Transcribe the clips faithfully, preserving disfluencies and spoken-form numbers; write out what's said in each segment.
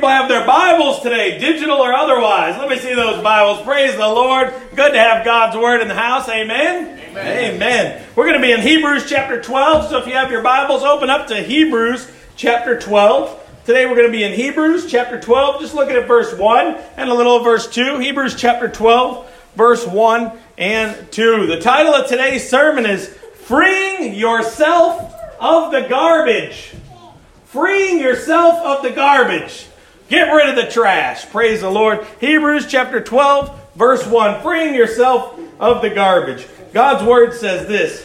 have their Bibles today, digital or otherwise? Let me see those Bibles. Praise the Lord. Good to have God's Word in the house. Amen? Amen. Amen. We're going to be in Hebrews chapter twelve. So if you have your Bibles, open up to Hebrews chapter twelve. Today we're going to be in Hebrews chapter twelve. Just looking at verse one and a little of verse two. Hebrews chapter twelve, verse one and two. The title of today's sermon is Freeing Yourself of the Garbage. Freeing yourself of the garbage. Get rid of the trash. Praise the Lord. Hebrews chapter twelve, verse one. Freeing yourself of the garbage. God's word says this.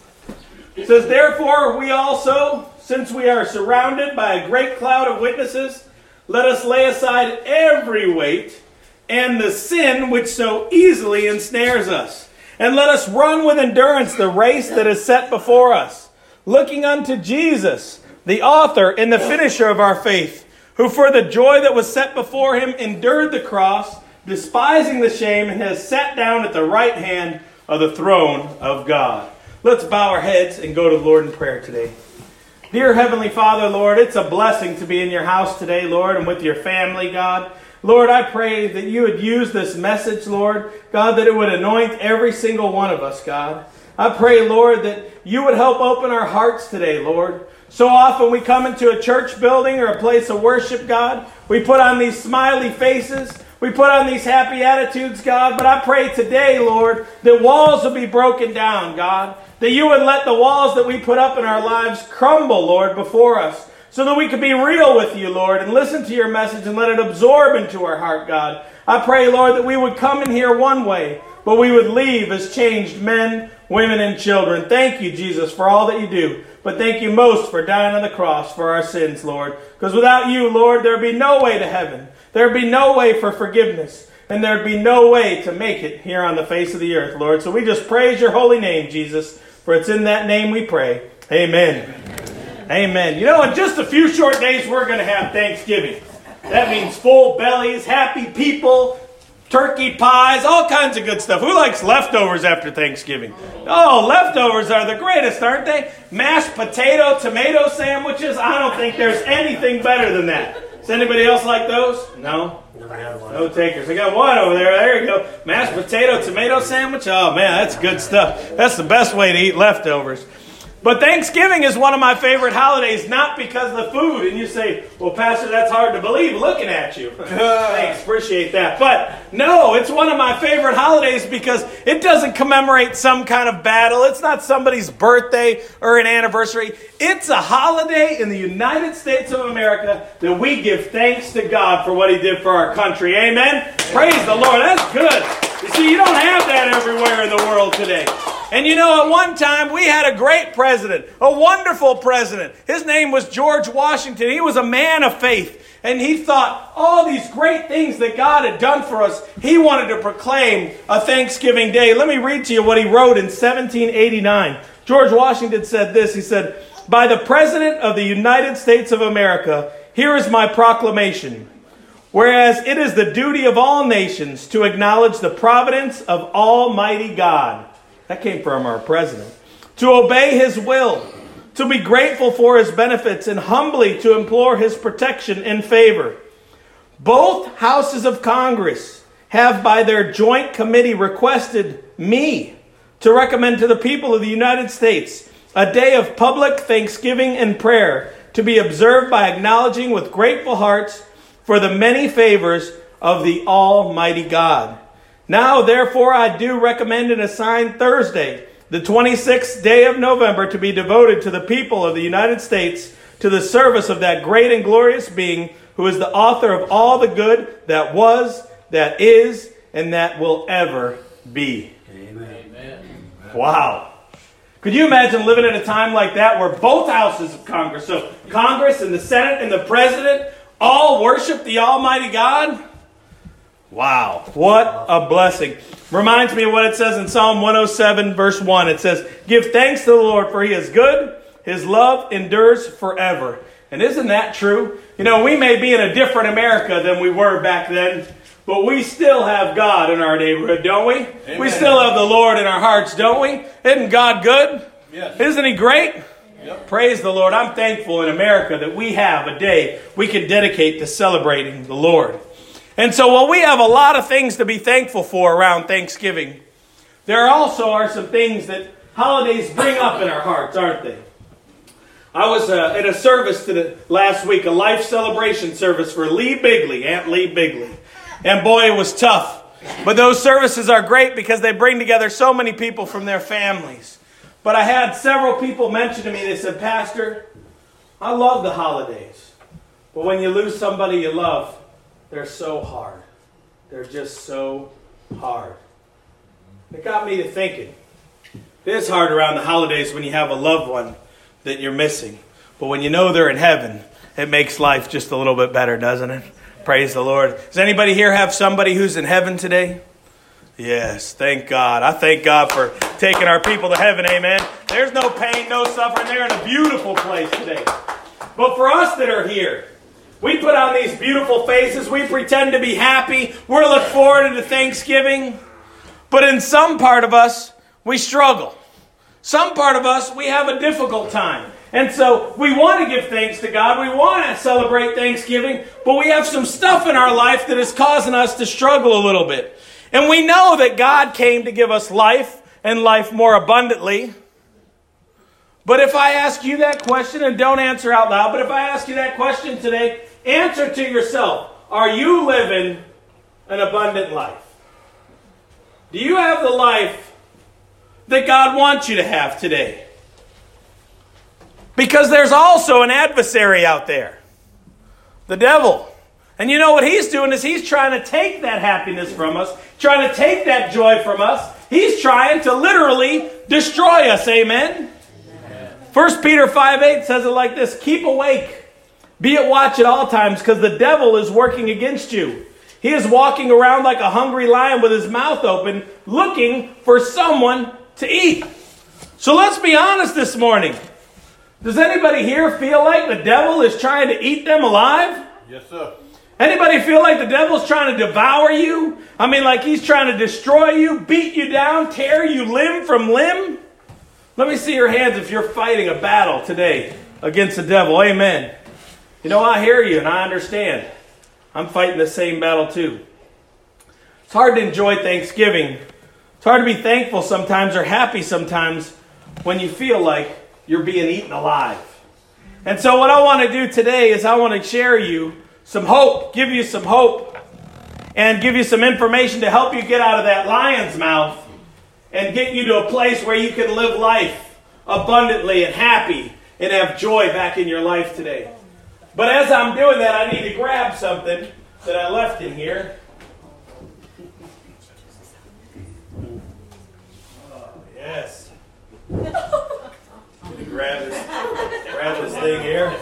It says, therefore we also, since we are surrounded by a great cloud of witnesses, let us lay aside every weight and the sin which so easily ensnares us. And let us run with endurance the race that is set before us, looking unto Jesus, the author and the finisher of our faith, who for the joy that was set before him endured the cross, despising the shame, and has sat down at the right hand of the throne of God. Let's bow our heads and go to the Lord in prayer today. Dear Heavenly Father, Lord, it's a blessing to be in your house today, Lord, and with your family, God. Lord, I pray that you would use this message, Lord, God, that it would anoint every single one of us, God. I pray, Lord, that you would help open our hearts today, Lord. So often we come into a church building or a place of worship, God. We put on these smiley faces. We put on these happy attitudes, God. But I pray today, Lord, that walls will be broken down, God. That you would let the walls that we put up in our lives crumble, Lord, before us. So that we could be real with you, Lord, and listen to your message and let it absorb into our heart, God. I pray, Lord, that we would come in here one way, but we would leave as changed men, women, and children. Thank you, Jesus, for all that you do. But thank you most for dying on the cross for our sins, Lord. Because without you, Lord, there would be no way to heaven. There would be no way for forgiveness. And there would be no way to make it here on the face of the earth, Lord. So we just praise your holy name, Jesus. For it's in that name we pray. Amen. Amen. Amen. You know, in just a few short days, we're going to have Thanksgiving. That means full bellies, happy people, turkey pies, all kinds of good stuff. Who likes leftovers after Thanksgiving? Oh, leftovers are the greatest, aren't they? Mashed potato, tomato sandwiches. I don't think there's anything better than that. Does anybody else like those? No? Never had one. No takers. I got one over there. There you go. Mashed potato, tomato sandwich. Oh, man, that's good stuff. That's the best way to eat leftovers. But Thanksgiving is one of my favorite holidays, not because of the food. And you say, well, Pastor, that's hard to believe looking at you. Thanks, appreciate that. But no, it's one of my favorite holidays because it doesn't commemorate some kind of battle. It's not somebody's birthday or an anniversary. It's a holiday in the United States of America that we give thanks to God for what he did for our country. Amen? Praise the Lord. That's good. You see, you don't have that everywhere in the world today. And you know, at one time, we had a great president, a wonderful president. His name was George Washington. He was a man of faith. And he thought all these great things that God had done for us, he wanted to proclaim a Thanksgiving Day. Let me read to you what he wrote in seventeen eighty-nine. George Washington said this. He said, by the President of the United States of America, here is my proclamation. Whereas it is the duty of all nations to acknowledge the providence of Almighty God. That came from our president. To obey his will, to be grateful for his benefits, and humbly to implore his protection and favor. Both houses of Congress have by their joint committee requested me to recommend to the people of the United States a day of public thanksgiving and prayer to be observed by acknowledging with grateful hearts for the many favors of the Almighty God. Now, therefore, I do recommend and assign Thursday, the twenty-sixth day of November, to be devoted to the people of the United States to the service of that great and glorious being who is the author of all the good that was, that is, and that will ever be. Amen. Amen. Wow. Could you imagine living at a time like that where both houses of Congress, so Congress and the Senate and the President, all worship the Almighty God? Wow, what a blessing. Reminds me of what it says in Psalm one oh seven, verse one. It says, give thanks to the Lord, for he is good. His love endures forever. And isn't that true? You know, we may be in a different America than we were back then, but we still have God in our neighborhood, don't we? Amen. We still have the Lord in our hearts, don't we? Isn't God good? Yes. Isn't he great? Yep. Praise the Lord. I'm thankful in America that we have a day we can dedicate to celebrating the Lord. And so while we have a lot of things to be thankful for around Thanksgiving, there also are some things that holidays bring up in our hearts, aren't they? I was uh, at a service to the, last week, a life celebration service for Lee Bigley, Aunt Lee Bigley. And boy, it was tough. But those services are great because they bring together so many people from their families. But I had several people mention to me, they said, Pastor, I love the holidays. But when you lose somebody you love, they're so hard. They're just so hard. It got me to thinking. It is hard around the holidays when you have a loved one that you're missing. But when you know they're in heaven, it makes life just a little bit better, doesn't it? Praise the Lord. Does anybody here have somebody who's in heaven today? Yes, thank God. I thank God for taking our people to heaven, amen. There's no pain, no suffering. They're in a beautiful place today. But for us that are here, we put on these beautiful faces. We pretend to be happy. We're looking forward to Thanksgiving. But in some part of us, we struggle. Some part of us, we have a difficult time. And so we want to give thanks to God. We want to celebrate Thanksgiving. But we have some stuff in our life that is causing us to struggle a little bit. And we know that God came to give us life and life more abundantly. But if I ask you that question, and don't answer out loud, but if I ask you that question today, answer to yourself. Are you living an abundant life? Do you have the life that God wants you to have today? Because there's also an adversary out there. The devil. And you know what he's doing is he's trying to take that happiness from us. Trying to take that joy from us. He's trying to literally destroy us. Amen? Amen. First Peter five eight says it like this. Keep awake. Be at watch at all times because the devil is working against you. He is walking around like a hungry lion with his mouth open looking for someone to eat. So let's be honest this morning. Does anybody here feel like the devil is trying to eat them alive? Yes, sir. Anybody feel like the devil's trying to devour you? I mean, like he's trying to destroy you, beat you down, tear you limb from limb? Let me see your hands if you're fighting a battle today against the devil. Amen. You know, I hear you and I understand. I'm fighting the same battle too. It's hard to enjoy Thanksgiving. It's hard to be thankful sometimes or happy sometimes when you feel like you're being eaten alive. And so what I want to do today is I want to share you some hope, give you some hope, and give you some information to help you get out of that lion's mouth and get you to a place where you can live life abundantly and happy and have joy back in your life today. But as I'm doing that, I need to grab something that I left in here. Oh, yes. Let me grab this, grab this thing here.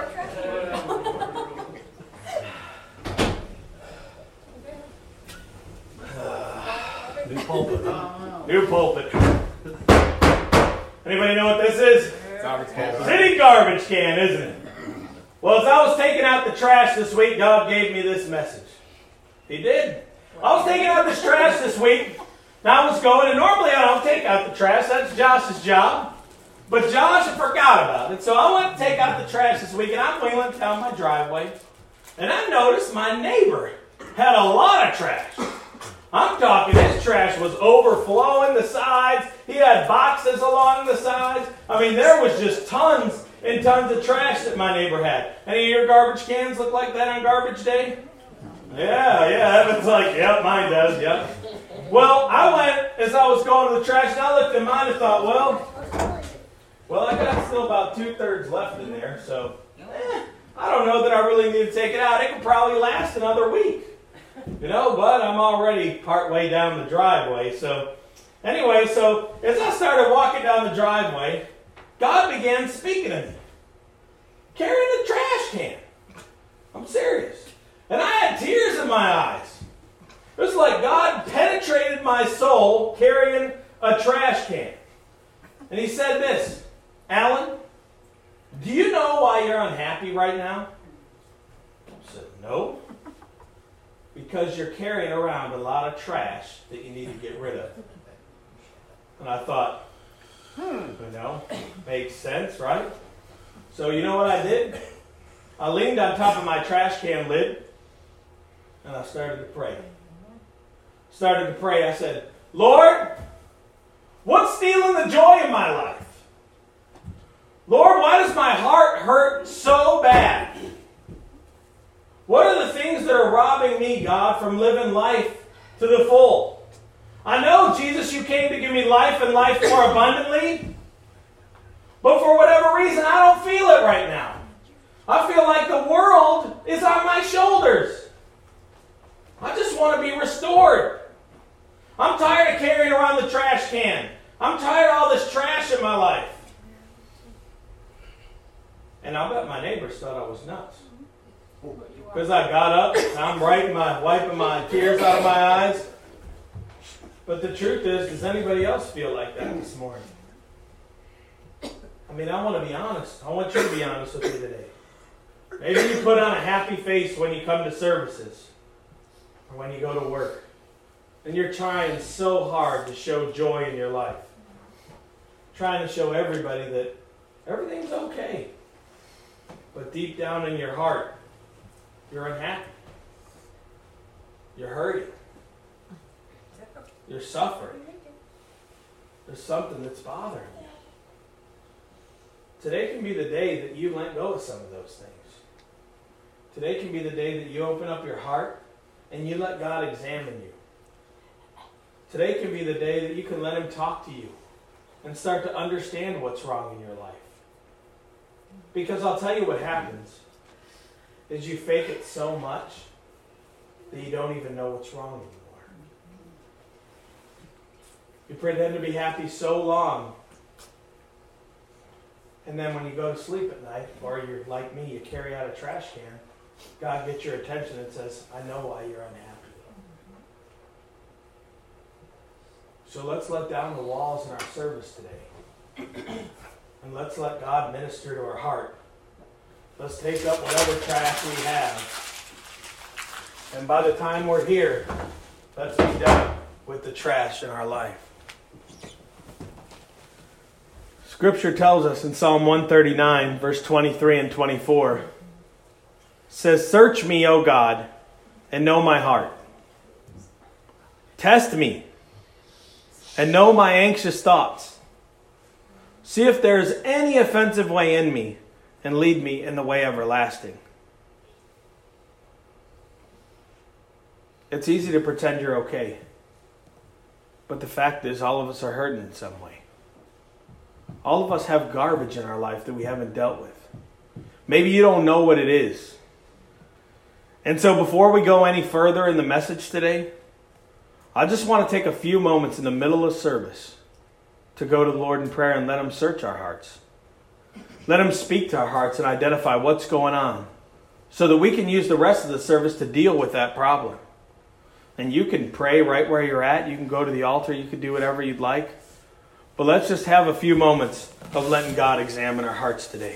Uh, new pulpit. New pulpit. Anybody know what this is? Garbage can. City garbage can, isn't it? Well, as I was taking out the trash this week, God gave me this message. He did. I was taking out this trash this week. Now I was going, and normally I don't take out the trash. That's Josh's job. But Josh forgot about it. So I went to take out the trash this week, and I'm wheeling down my driveway. And I noticed my neighbor had a lot of trash. I'm talking, his trash was overflowing the sides. He had boxes along the sides. I mean, there was just tons and tons of trash that my neighbor had. Any of your garbage cans look like that on garbage day? Yeah, yeah, Evan's like, yep, mine does, yep. Well, I went, as I was going to the trash, and I looked at mine and thought, well, well, I got still about two-thirds left in there, so eh, I don't know that I really need to take it out. It could probably last another week, you know, but I'm already part way down the driveway. So anyway, so as I started walking down the driveway, God began speaking to me, carrying a trash can. I'm serious. And I had tears in my eyes. It was like God penetrated my soul carrying a trash can. And he said this, Alan, do you know why you're unhappy right now? I said, no. Because you're carrying around a lot of trash that you need to get rid of. And I thought, hmm, you know, makes sense, right? So you know what I did? I leaned on top of my trash can lid and I started to pray. Started to pray. I said, Lord, what's stealing the joy in my life? Lord, why does my heart hurt so bad? What are the things that are robbing me, God, from living life to the full? I know, Jesus, you came to give me life and life more abundantly. But for whatever reason, I don't feel it right now. I feel like the world is on my shoulders. I just want to be restored. I'm tired of carrying around the trash can. I'm tired of all this trash in my life. And I'll bet my neighbors thought I was nuts. Because I got up, and I'm writing my, wiping my tears out of my eyes. But the truth is, does anybody else feel like that this morning? I mean, I want to be honest. I want you to be honest with me today. Maybe you put on a happy face when you come to services or when you go to work. And you're trying so hard to show joy in your life. Trying to show everybody that everything's okay. But deep down in your heart, you're unhappy. You're hurting. You're suffering. There's something that's bothering you. Today can be the day that you let go of some of those things. Today can be the day that you open up your heart and you let God examine you. Today can be the day that you can let Him talk to you and start to understand what's wrong in your life. Because I'll tell you what happens is you fake it so much that you don't even know what's wrong anymore. You pretend to be happy so long, and then when you go to sleep at night, or you're like me, you carry out a trash can, God gets your attention and says, I know why you're unhappy. So let's let down the walls in our service today. And let's let God minister to our heart. Let's take up whatever trash we have. And by the time we're here, let's be done with the trash in our life. Scripture tells us in Psalm one thirty-nine, verse twenty-three and twenty-four, says, Search me, O God, and know my heart. Test me, and know my anxious thoughts. See if there is any offensive way in me, and lead me in the way everlasting. It's easy to pretend you're okay. But the fact is, all of us are hurting in some way. All of us have garbage in our life that we haven't dealt with. Maybe you don't know what it is. And so before we go any further in the message today, I just want to take a few moments in the middle of service to go to the Lord in prayer and let Him search our hearts. Let Him speak to our hearts and identify what's going on so that we can use the rest of the service to deal with that problem. And you can pray right where you're at. You can go to the altar. You can do whatever you'd like. But let's just have a few moments of letting God examine our hearts today.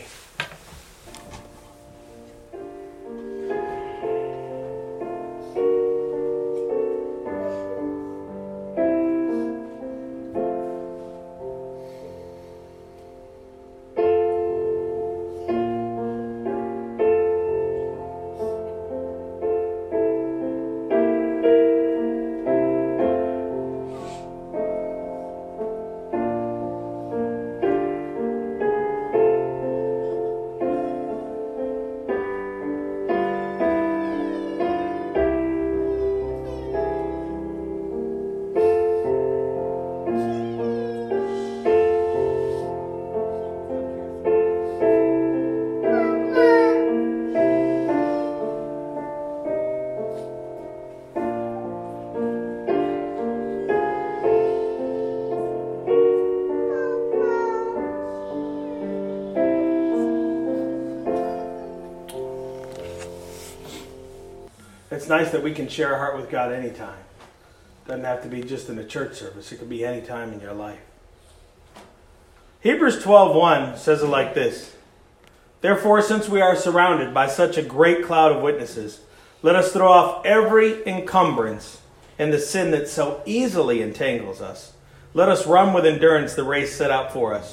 It's nice that we can share our heart with God anytime. Doesn't have to be just in a church service. It could be any time in your life. Hebrews twelve one says it like this. Therefore, since we are surrounded by such a great cloud of witnesses, let us throw off every encumbrance and the sin that so easily entangles us. Let us run with endurance the race set out for us,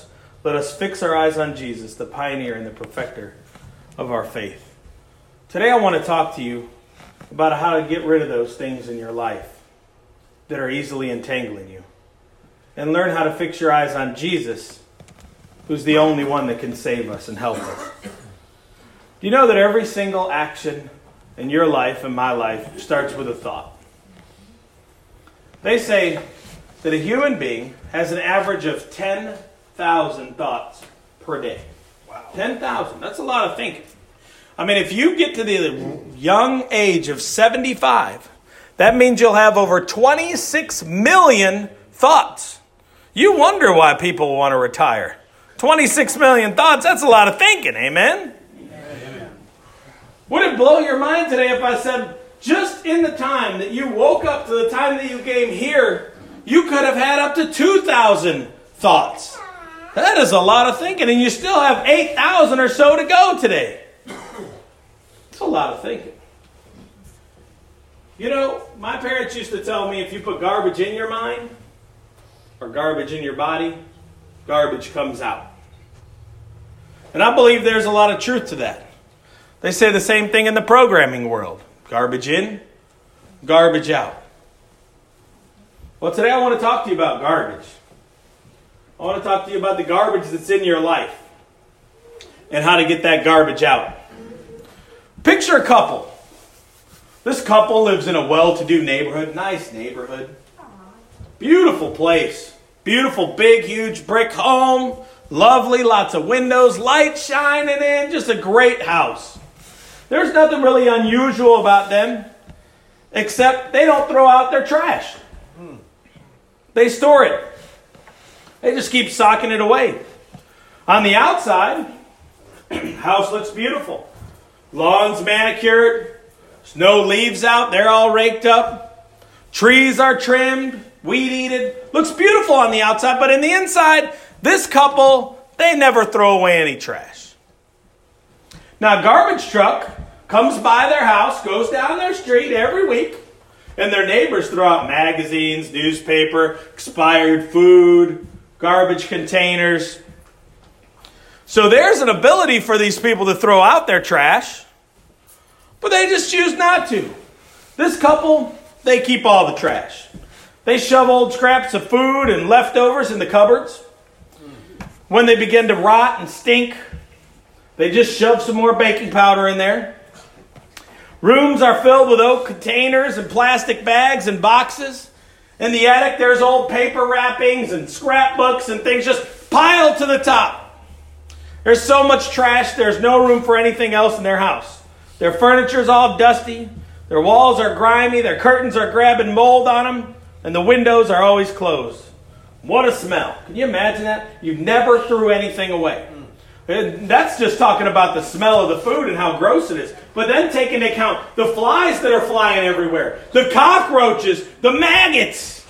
let us fix our eyes on Jesus, the pioneer and the perfecter of our faith. Today I want to talk to you about how to get rid of those things in your life that are easily entangling you, and learn how to fix your eyes on Jesus, who's the only one that can save us and help us. Do you know that every single action in your life and my life starts with a thought? They say that a human being has an average of ten thousand thoughts per day. Wow. ten thousand. That's a lot of thinking. I mean, if you get to the young age of seventy-five, that means you'll have over twenty-six million thoughts. You wonder why people want to retire. twenty-six million thoughts, that's a lot of thinking, amen? Amen. Would it blow your mind today if I said, just in the time that you woke up to the time that you came here, you could have had up to two thousand thoughts? That is a lot of thinking, and you still have eight thousand or so to go today. It's a lot of thinking. You know, my parents used to tell me if you put garbage in your mind or garbage in your body, garbage comes out. And I believe there's a lot of truth to that. They say the same thing in the programming world. Garbage in, garbage out. Well, today I want to talk to you about garbage. I want to talk to you about the garbage that's in your life and how to get that garbage out. Picture a couple. This couple lives in a well-to-do neighborhood. Nice neighborhood. Beautiful place. Beautiful, big, huge brick home. Lovely, lots of windows, light shining in. Just a great house. There's nothing really unusual about them, except they don't throw out their trash. They store it. They just keep socking it away. On the outside, house looks beautiful. Lawn's manicured. There's no leaves out. They're all raked up. Trees are trimmed, weed-eated. Looks beautiful on the outside, but in the inside, this couple, they never throw away any trash. Now, a garbage truck comes by their house, goes down their street every week, and their neighbors throw out magazines, newspaper, expired food, garbage containers. So there's an ability for these people to throw out their trash, but they just choose not to. This couple, they keep all the trash. They shove old scraps of food and leftovers in the cupboards. When they begin to rot and stink, they just shove some more baking powder in there. Rooms are filled with oak containers and plastic bags and boxes. In the attic, there's old paper wrappings and scrapbooks and things just piled to the top. There's so much trash, there's no room for anything else in their house. Their furniture's all dusty. Their walls are grimy. Their curtains are grabbing mold on them. And the windows are always closed. What a smell. Can you imagine that? You never threw anything away. And that's just talking about the smell of the food and how gross it is. But then take into account the flies that are flying everywhere. The cockroaches. The maggots.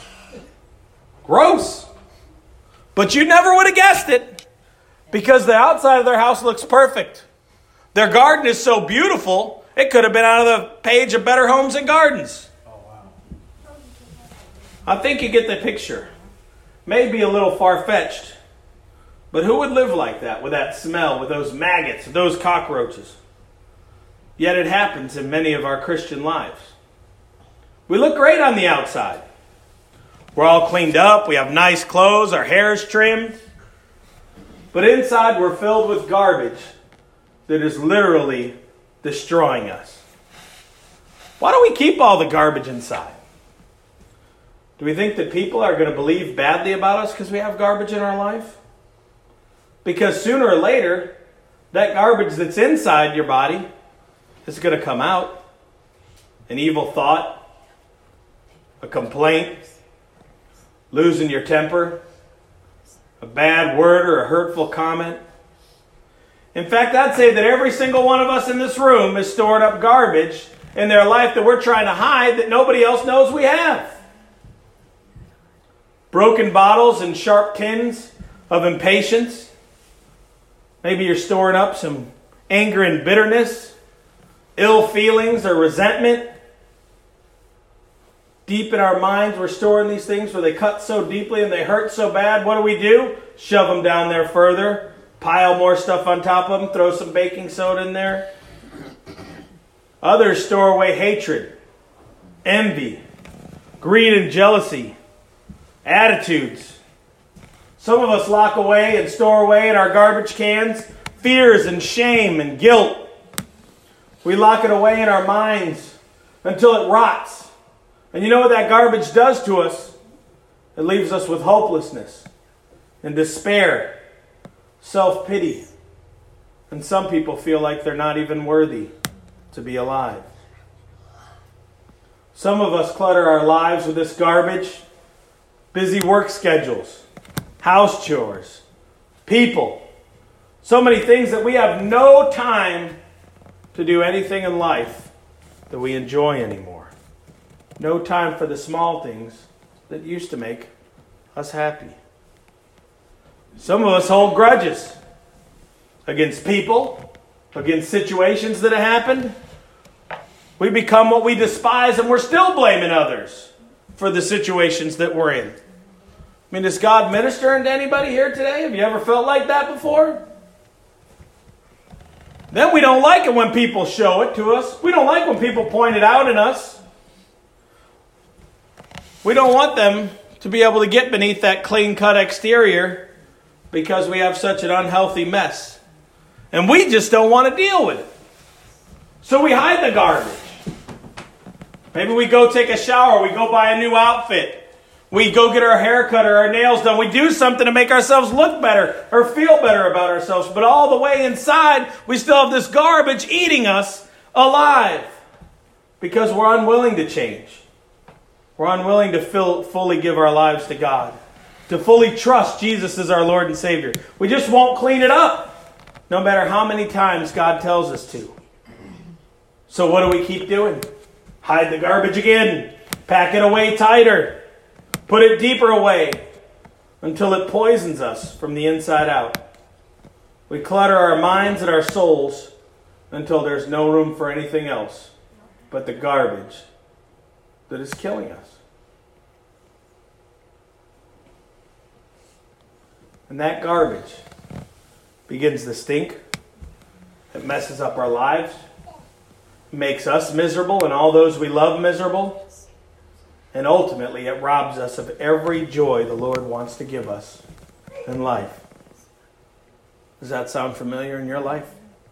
Gross. But you never would have guessed it. Because the outside of their house looks perfect. Their garden is so beautiful, it could have been out of the page of Better Homes and Gardens. Oh, wow. I think you get the picture. Maybe a little far-fetched. But who would live like that, with that smell, with those maggots, with those cockroaches? Yet it happens in many of our Christian lives. We look great on the outside. We're all cleaned up, we have nice clothes, our hair is trimmed. But inside we're filled with garbage that is literally destroying us. Why do we keep all the garbage inside? Do we think that people are going to believe badly about us because we have garbage in our life? Because sooner or later, that garbage that's inside your body is going to come out. An evil thought, a complaint, losing your temper, a bad word or a hurtful comment. In fact, I'd say that every single one of us in this room is storing up garbage in their life that we're trying to hide that nobody else knows we have. Broken bottles and sharp tins of impatience. Maybe you're storing up some anger and bitterness, ill feelings or resentment. deep in our minds we're storing these things where they cut so deeply and they hurt so bad. What do we do? Shove them down there further. Pile more stuff on top of them. Throw some baking soda in there. Others store away hatred, envy, greed and jealousy, attitudes. Some of us lock away and store away in our garbage cans fears and shame and guilt. We lock it away in our minds until it rots. And you know what that garbage does to us? It leaves us with hopelessness and despair, self-pity. And some people feel like they're not even worthy to be alive. Some of us clutter our lives with this garbage. Busy work schedules, house chores, people. So many things that we have no time to do anything in life that we enjoy anymore. No time for the small things that used to make us happy. Some of us hold grudges against people, against situations that have happened. We become what we despise, and we're still blaming others for the situations that we're in. I mean, is God ministering to anybody here today? Have you ever felt like that before? Then we don't like it when people show it to us. We don't like when people point it out in us. We don't want them to be able to get beneath that clean-cut exterior because we have such an unhealthy mess. And we just don't want to deal with it. So we hide the garbage. Maybe we go take a shower. We go buy a new outfit. We go get our hair cut or our nails done. We do something to make ourselves look better or feel better about ourselves. But all the way inside, we still have this garbage eating us alive because we're unwilling to change. We're unwilling to fill, fully give our lives to God, to fully trust Jesus as our Lord and Savior. We just won't clean it up, no matter how many times God tells us to. So what do we keep doing? Hide the garbage again. Pack it away tighter. Put it deeper away until it poisons us from the inside out. We clutter our minds and our souls until there's no room for anything else but the garbage that is killing us. And that garbage begins to stink. It messes up our lives. Makes us miserable and all those we love miserable. And ultimately, it robs us of every joy the Lord wants to give us in life. Does that sound familiar in your life?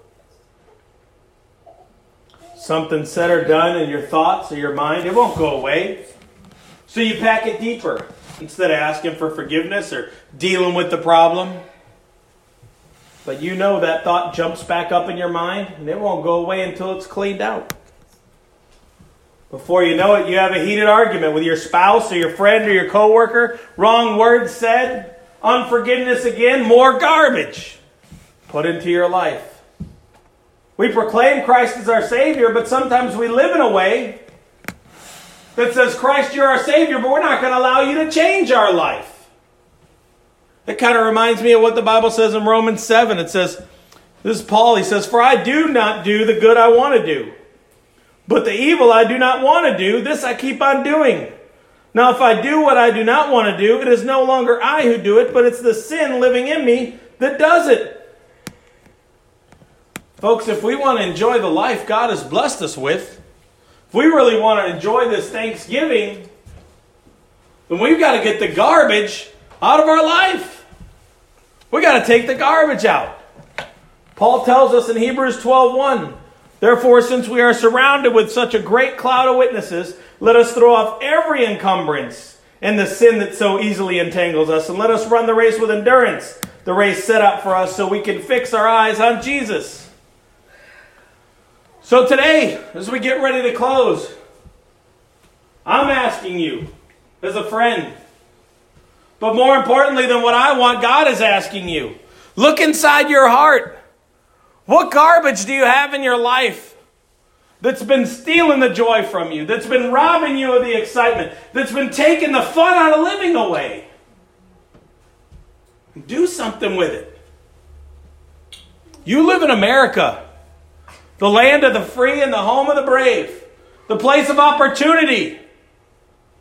Something said or done in your thoughts or your mind, it won't go away. So you pack it deeper instead of asking for forgiveness or dealing with the problem. But you know that thought jumps back up in your mind and it won't go away until it's cleaned out. Before you know it, you have a heated argument with your spouse or your friend or your coworker. Wrong words said. Unforgiveness again. More garbage put into your life. We proclaim Christ as our Savior, but sometimes we live in a way that says, Christ, you're our Savior, but we're not going to allow you to change our life. It kind of reminds me of what the Bible says in Romans seven. It says, this is Paul, he says, for I do not do the good I want to do. But the evil I do not want to do, this I keep on doing. Now if I do what I do not want to do, it is no longer I who do it, but it's the sin living in me that does it. Folks, if we want to enjoy the life God has blessed us with, if we really want to enjoy this Thanksgiving, then we've got to get the garbage out of our life. We've got to take the garbage out. Paul tells us in Hebrews twelve one, therefore, since we are surrounded with such a great cloud of witnesses, let us throw off every encumbrance and the sin that so easily entangles us, and let us run the race with endurance, the race set out for us so we can fix our eyes on Jesus. So today, as we get ready to close, I'm asking you, as a friend, but more importantly than what I want, God is asking you, look inside your heart. What garbage do you have in your life that's been stealing the joy from you, that's been robbing you of the excitement, that's been taking the fun out of living away? Do something with it. You live in America, the land of the free and the home of the brave, the place of opportunity.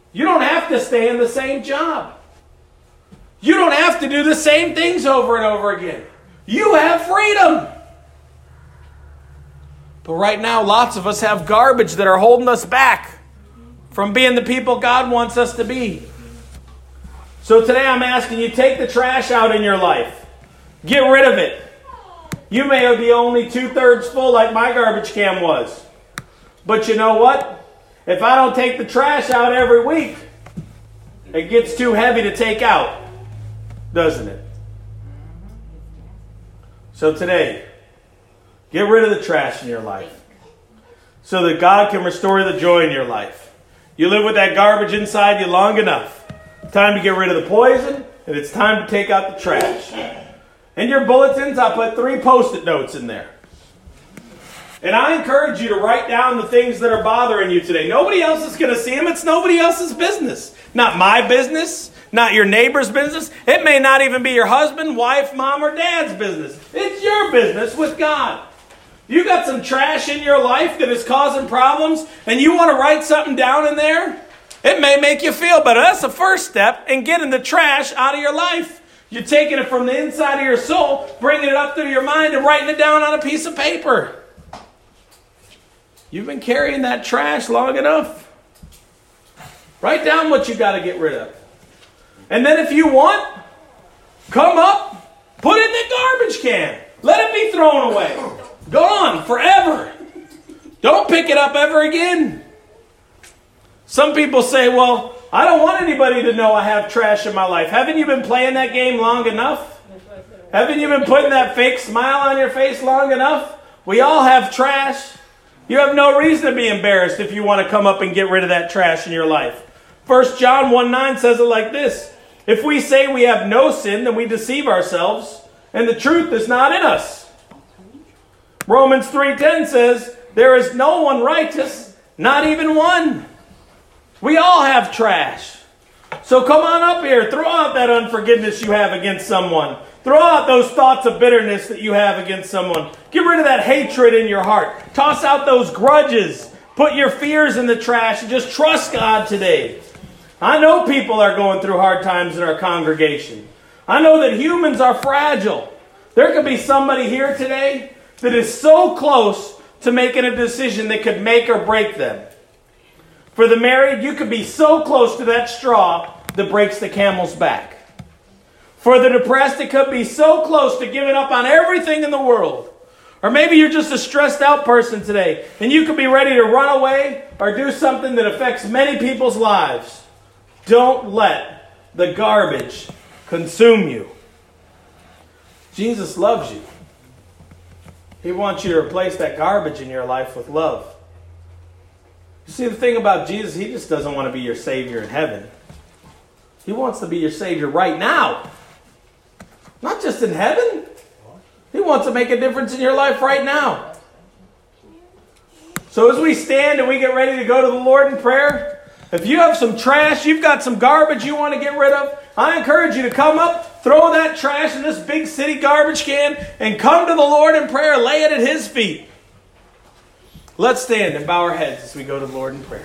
You don't have to stay in the same job. You don't have to do the same things over and over again. You have freedom. But right now, lots of us have garbage that are holding us back from being the people God wants us to be. So today I'm asking you, take the trash out in your life. Get rid of it. You may be only two-thirds full like my garbage can was. But you know what? If I don't take the trash out every week, it gets too heavy to take out, doesn't it? So today, get rid of the trash in your life so that God can restore the joy in your life. You live with that garbage inside you long enough. Time to get rid of the poison, and it's time to take out the trash. In your bulletins, I put three post-it notes in there. And I encourage you to write down the things that are bothering you today. Nobody else is going to see them. It's nobody else's business. Not my business. Not your neighbor's business. It may not even be your husband, wife, mom, or dad's business. It's your business with God. You got some trash in your life that is causing problems, and you want to write something down in there? It may make you feel better. That's the first step in getting the trash out of your life. You're taking it from the inside of your soul, bringing it up through your mind, and writing it down on a piece of paper. You've been carrying that trash long enough. Write down what you got to get rid of. And then if you want, come up, put it in the garbage can. Let it be thrown away. Gone forever. Don't pick it up ever again. Some people say, well, I don't want anybody to know I have trash in my life. Haven't you been playing that game long enough? Haven't you been putting that fake smile on your face long enough? We all have trash. You have no reason to be embarrassed if you want to come up and get rid of that trash in your life. First John one nine says it like this. If we say we have no sin, then we deceive ourselves, and the truth is not in us. Romans three ten says, there is no one righteous, not even one. We all have trash. So come on up here. Throw out that unforgiveness you have against someone. Throw out those thoughts of bitterness that you have against someone. Get rid of that hatred in your heart. Toss out those grudges. Put your fears in the trash and just trust God today. I know people are going through hard times in our congregation. I know that humans are fragile. There could be somebody here today that is so close to making a decision that could make or break them. For the married, you could be so close to that straw that breaks the camel's back. For the depressed, it could be so close to giving up on everything in the world. Or maybe you're just a stressed out person today, and you could be ready to run away or do something that affects many people's lives. Don't let the garbage consume you. Jesus loves you. He wants you to replace that garbage in your life with love. You see, the thing about Jesus, He just doesn't want to be your Savior in heaven. He wants to be your Savior right now. Not just in heaven. He wants to make a difference in your life right now. So as we stand and we get ready to go to the Lord in prayer, if you have some trash, you've got some garbage you want to get rid of, I encourage you to come up, throw that trash in this big city garbage can, and come to the Lord in prayer, lay it at His feet. Let's stand and bow our heads as we go to the Lord in prayer.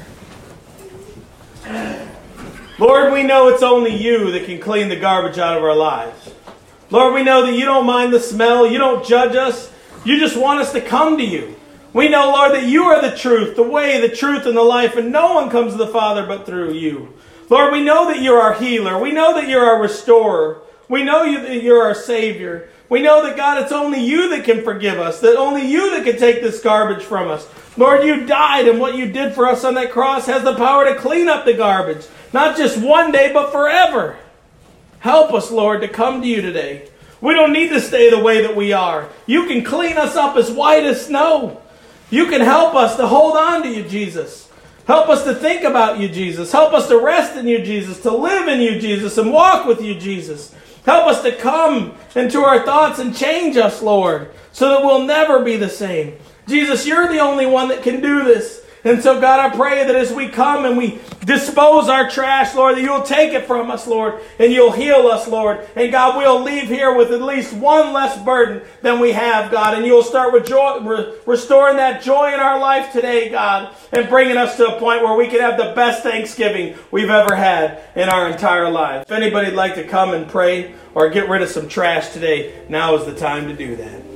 Lord, we know it's only You that can clean the garbage out of our lives. Lord, we know that You don't mind the smell. You don't judge us. You just want us to come to You. We know, Lord, that You are the truth, the way, the truth, and the life, and no one comes to the Father but through You. Lord, we know that You're our healer. We know that You're our restorer. We know you, that You're our Savior. We know that, God, it's only You that can forgive us, that only You that can take this garbage from us. Lord, You died, and what You did for us on that cross has the power to clean up the garbage, not just one day, but forever. Help us, Lord, to come to You today. We don't need to stay the way that we are. You can clean us up as white as snow. You can help us to hold on to You, Jesus. Help us to think about You, Jesus. Help us to rest in You, Jesus, to live in You, Jesus, and walk with You, Jesus. Help us to come into our thoughts and change us, Lord, so that we'll never be the same. Jesus, You're the only one that can do this. And so, God, I pray that as we come and we dispose our trash, Lord, that you'll take it from us, Lord, and you'll heal us, Lord. And God, we'll leave here with at least one less burden than we have, God. And you'll start with joy, re- restoring that joy in our life today, God, and bringing us to a point where we can have the best Thanksgiving we've ever had in our entire life. If anybody'd like to come and pray or get rid of some trash today, now is the time to do that.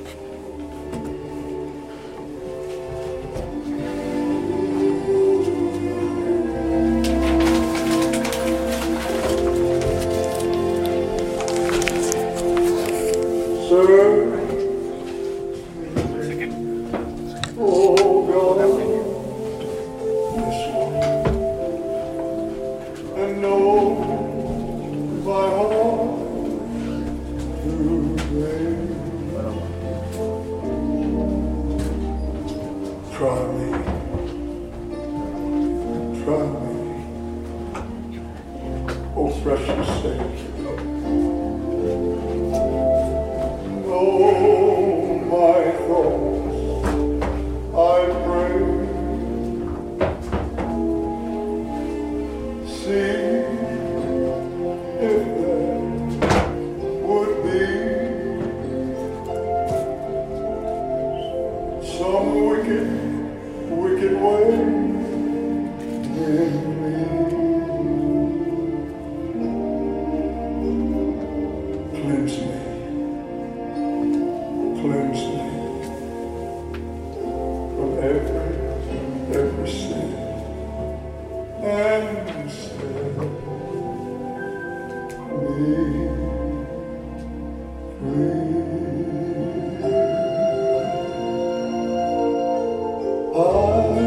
Sir, oh God, this one, and know my heart today. Try me, try me, oh precious Savior. Oh, my thoughts, I pray, see if there would be some wicked, wicked way in me. Cleanse me. Cleanse me from every, every sin and set me free. I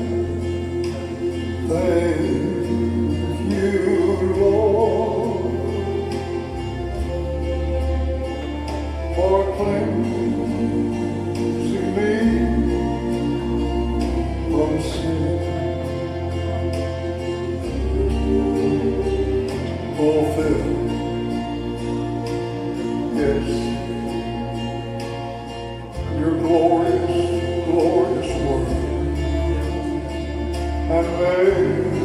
thank you, Lord, for cleansing from sin, fulfill, yes, your glorious, glorious word, and make